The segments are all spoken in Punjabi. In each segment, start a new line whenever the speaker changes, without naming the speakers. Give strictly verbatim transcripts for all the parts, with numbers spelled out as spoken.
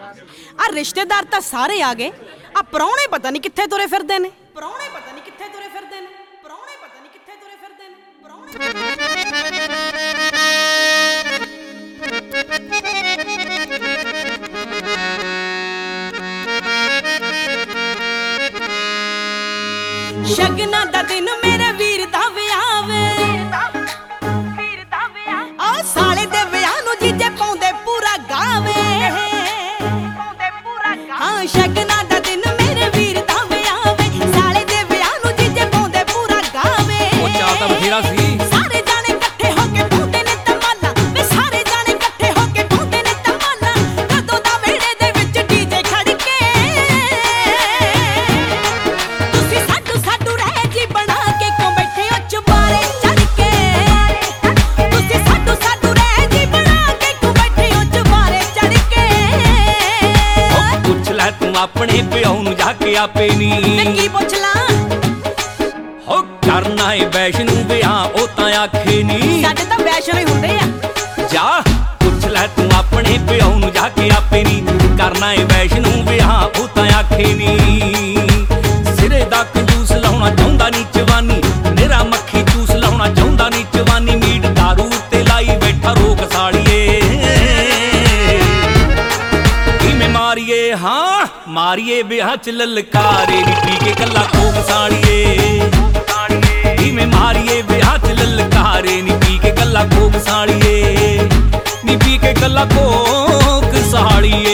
ਆ ਰਿਸ਼ਤੇਦਾਰ ਤਾਂ ਸਾਰੇ ਆ ਗਏ, ਆ ਪ੍ਰਾਹੁਣੇ ਪਤਾ ਨਹੀਂ ਕਿੱਥੇ ਤੁਰੇ ਫਿਰਦੇ ਨੇ। ਪ੍ਰਾਹੁਣੇ ਪਤਾ ਨਹੀਂ ਕਿੱਥੇ ਤੁਰੇ ਫਿਰਦੇ ਨੇ। ਪ੍ਰਾਹੁਣੇ ਪਤਾ ਨਹੀਂ ਕਿੱਥੇ ਤੁਰੇ ਫਿਰਦੇ ਨੇ। ਪ੍ਰਾਹੁਣੇ ਸ਼ਗਨਾਂ ਦਾ ਦਿਨ ਮੇਰੇ ਵੀਰ ਦਾ ਵਿਆਹ ਵੇ, ਵੀਰ ਦਾ ਵਿਆਹ। ਆ ਸਾਲੇ ਦੇ ਵਿਆਹ ਨੂੰ ਜੀਜੇ ਪਾਉਂਦੇ ਪੂਰਾ ਗਾਵੇ, ਪਾਉਂਦੇ ਪੂਰਾ ਗਾਵੇ। ਹਾਂ ਸ਼ਗਨਾਂ ਦਾ ਦਿਨ ਮੇਰੇ ਵੀਰ ਦਾ ਵਿਆਹ ਵੇ, ਸਾਲੇ ਦੇ ਵਿਆਹ ਨੂੰ ਜੀਜੇ ਪਾਉਂਦੇ ਪੂਰਾ ਗਾਵੇ।
ਉਹ ਚਾਹ ਤਾਂ ਬਥੇਰਾ ਸੀ।
ਸਾਰੇ ਜਾਣੇ ਇਕੱਠੇ ਹੋ ਕੇ ਪਾਉਂਦੇ ਨੇ ਧਮਾਲਾ ਵੇ, ਸਾਰੇ ਜਾਣੇ ਇਕੱਠੇ ਹੋ ਕੇ ਪਾਉਂਦੇ ਨੇ ਧਮਾਲਾ। ਕਦੋਂ ਦਾ ਵਿਹੜੇ ਦੇ ਵਿੱਚ ਡੀਜੇ ਖੜ ਕੇ ਤੁਸੀਂ ਸਾਡੂ ਸਾਡੂ ਰਹਿ ਜੀ ਬਣਾ ਕੇ ਕਿਉਂ ਬੈਠੇ ਹੋ ਚੁਬਾਰੇ ਚੜ ਕੇ। ਤੁਸੀਂ ਸਾਡੂ ਸਾਡੂ ਰਹਿ ਜੀ ਬਣਾ ਕੇ ਕਿਉਂ ਬੈਠੇ ਹੋ ਚੁਬਾਰੇ ਚੜ ਕੇ।
ਉਹ ਪੁੱਛ ਲੈ ਤੂੰ ਆਪਣੇ ਪਿਓ ਨੂੰ ਜਾ ਕੇ ਆਪੇ ਨੀ,
ਤੇ ਕੀ ਪੁੱਛ ਲਾਂ?
ਹੋ ਕਰਨਾ ਏ ਵੈਸ਼ਨੂ ਵਿਆਹ ਉਹ ਤਾਂ ਆਖੇ ਨੀ।
ਸਾਡੇ ਤਾਂ ਵੈਸ਼ਨੋ ਹੀ ਹੁੰਦੇ ਆ।
ਜਾ ਪੁੱਛ ਲੈ ਤੂੰ ਆਪਣੇ ਪਿਓ ਨੂੰ ਜਾ ਕੇ ਆਪੇ ਨੀ, ਕਰਨਾ ਏ ਵੈਸ਼ਨੂ ਵਿਆਹ ਉਹ ਤਾਂ ਆਖੇ ਨੀ। ਸਿਰੇ ਦਾ ਕੰਜੂਸ ਲਾਉਣਾ ਚਾਹੁੰਦਾ ਨੀ ਜਵਾਨੀ, ਮੇਰਾ ਮੱਖੀ ਚੂਸ ਲਾਉਣਾ ਚਾਹੁੰਦਾ ਨੀ ਜਵਾਨੀ। ਮੀਟ ਦਾਰੂ ਤੇ ਲਾਈ ਬੈਠਾ ਰੋਕ ਸਾਲੀਏ, ਕਿਵੇਂ ਮਾਰੀਏ ਹਾਂ ਮਾਰੀਏ ਵਿਆਹ ਚ ਲਲਕਾਰੇ ਨੀ, ਪੀ ਕੇ ਕੱਲਾ ਕੋਕ ਸਾਲੀਏ। ਕਿਵੇਂ ਮਾਰੀਏ ਵਿਆਹ ਚ ਲਲਕਾਰੇ ਨੀ, ਪੀ ਕੇ ਕੱਲਾ ਕੋਕ ਸਾਲੀਏ ਨੀ, ਪੀ ਕੇ ਕੱਲਾ ਕੋਕ ਸਾਲੀਏ।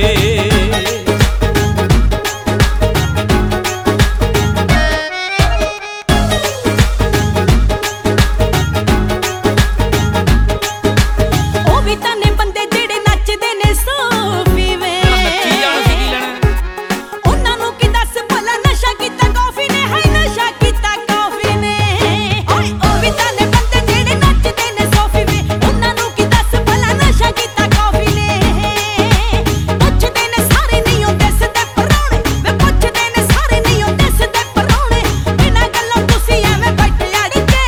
ਉਹ ਵੀ ਤਾਂ ਨੇ ਬੰਦੇ ਜਿਹੜੇ ਨੱਚਦੇ ਨੇ ਸੋਫੀ ਵੇ,
ਨੱਚੀ ਜਾਣ ਸੀ, ਕੀ ਲੈਣਾ?
ਉਹਨਾਂ ਨੂੰ ਕੀ ਦੱਸ ਭਲਾ ਨਸ਼ਾ ਕੀਤਾ ਕਾਫੀ ਨੇ, ਹਾਏ ਨਸ਼ਾ ਕੀਤਾ ਕਾਫੀ ਨੇ। ਓਏ ਉਹ ਵੀ ਤਾਂ ਨੇ ਬੰਦੇ ਜਿਹੜੇ ਨੱਚਦੇ ਨੇ ਸੋਫੀ ਵੇ, ਉਹਨਾਂ ਨੂੰ ਕੀ ਦੱਸ ਭਲਾ ਨਸ਼ਾ ਕੀਤਾ ਕਾਫੀ ਨੇ। ਪੁੱਛਦੇ ਨੇ ਸਾਰੇ ਨਹੀਂ ਉਹ ਦਿਸਦੇ ਪ੍ਰਾਹੁਣੇ ਵੇ, ਪੁੱਛਦੇ ਨੇ ਸਾਰੇ ਨਹੀਂ ਉਹ ਦਿਸਦੇ ਪ੍ਰਾਹੁਣੇ। ਬਿਨਾਂ ਗੱਲੋਂ ਤੁਸੀਂ ਐਵੇਂ ਬੈਠੇ ਅੜ ਕੇ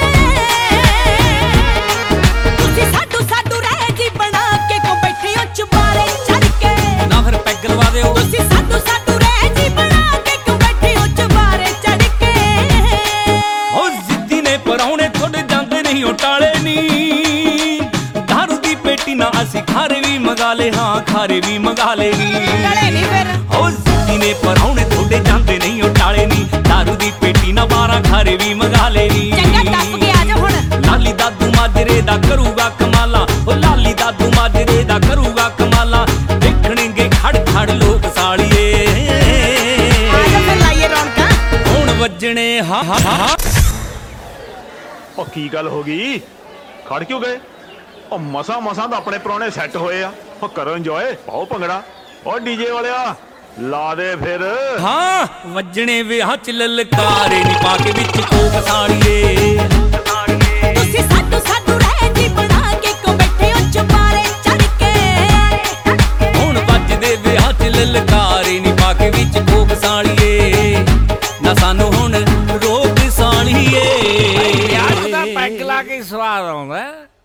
ਤੁਸੀਂ ਸਾਡੂ ਸਾਡੂ ਰਹਿ ਜੀ ਬਣਾ ਕੇ ਕਿਉਂ ਬੈਠੇ ਹੋ ਚੁਬਾਰੇ ਚੜ ਕੇ।
ਨਾ ਫਿਰ ਪੈਗ ਲਵਾ ਦਿਓ।
ਤੁਸੀਂ ਸਾਡੂ ਸਾਡੂ ਰਹਿ ਜੀ ਬਣਾ ਕੇ ਕਿਉਂ ਬੈਠੇ ਹੋ ਚੁਬਾਰੇ ਚੜ ਕੇ।
ਹੋ ਜ਼ਿੱਦੀ ਨੇ ਪਰਾਉਣੇ ਥੋੜੇ ਜਾਂਦੇ ਨਹੀਂ ਉਹ ਟਾਲੇ ਨੀ, ਦਾਰੂ ਦੀ ਪੇਟੀ ਨਾ ਅਸੀਂ ਖਾਰੇ ਵੀ ਮੰਗਾ ਲੇ, ਹਾਂ ਖਾਰੇ ਵੀ ਮੰਗਾ ਲੇ ਨੀ।
ਟਲੇ ਨਹੀਂ ਫਿਰ
ਹੋ ਜ਼ਿੱਦੀ ਨੇ ਪਰਾਉਣੇ ਥੋੜੇ ਜਾਂਦੇ ਨਹੀਂ ਉਹ ਟਾਲੇ ਨੀ, ਦਾਰੂ ਦੀ ਪੇਟੀ ਨਾ ਬਾਰਾਂ ਖਾਰੇ ਵੀ ਮੰਗਾ ਲੇ ਨੀ।
ਚੰਗਾ ਟੱਪ ਕੇ ਆ ਜਾ ਹੁਣ।
ਲਾਲੀ ਦਾਦੂ ਮਾਜਰੇ ਦਾ ਕਰੂਗਾ ਕਮਾਲਾ, ਉਹ ਲਾਲੀ ਦਾਦੂ ਮਾਜਰੇ ਦਾ ਕਰੂਗਾ ਕਮਾਲਾ। ਦੇਖਣਗੇ ਖੜ ਖੜ ਲੋਕ ਸਾਲੀਏ,
ਆ ਜਾ ਫਿਰ ਲਾਈਏ ਰੌਣਕਾਂ।
ਹੁਣ ਵੱਜਣੇ ਹਾਂ ਹਾਂ ਹਾਂ।
ਉਹ ਕੀ ਗੱਲ ਹੋ ਗਈ? ਖੜ ਕਿਉਂ ਗਏ? ਉਹ ਮਸਾਂ ਮਸਾਂ ਤਾਂ ਆਪਣੇ ਪ੍ਰਾਹੁਣੇ ਸੈੱਟ ਹੋਏ ਆ। ਉਹ ਕਰੋ ਇੰਜੋਏ, ਪਾਓ ਭੰਗੜਾ। ਉਹ ਡੀਜੇ ਵਾਲਿਆ ਲਾ ਦੇ ਫਿਰ।
ਹਾਂ ਵੱਜਣੇ ਵਿਆਹ ਚ ਲਲਕਾਰੇ ਨੀ, ਪਾ ਕੇ ਵਿੱਚ ਕੋਕ ਸਾਲੀਏ।
ਤੁਸੀਂ ਸਾਡੂ ਸਾਡੂ ਰਹਿ ਜੀ ਬਣਾ ਕੇ ਕਿਉਂ ਬੈਠੇ ਹੋ ਚੁਬਾਰੇ ਚੜ ਕੇ।
ਹੁਣ ਵੱਜਦੇ ਵਿਆਹ ਚ ਲਲਕਾਰੇ ਨੀ, ਪਾ ਕੇ ਵਿੱਚ ਕੋਕ ਸਾਲੀਏ ਨਾ, ਸਾਨੂੰ ਹੁਣ ਰੋਕ ਸਾਲੀਏ।
ਵਿਆਹ ਦਾ ਪੈਗ ਲਾ ਕੇ ਸਵਾਦ ਆਉਂਦਾ।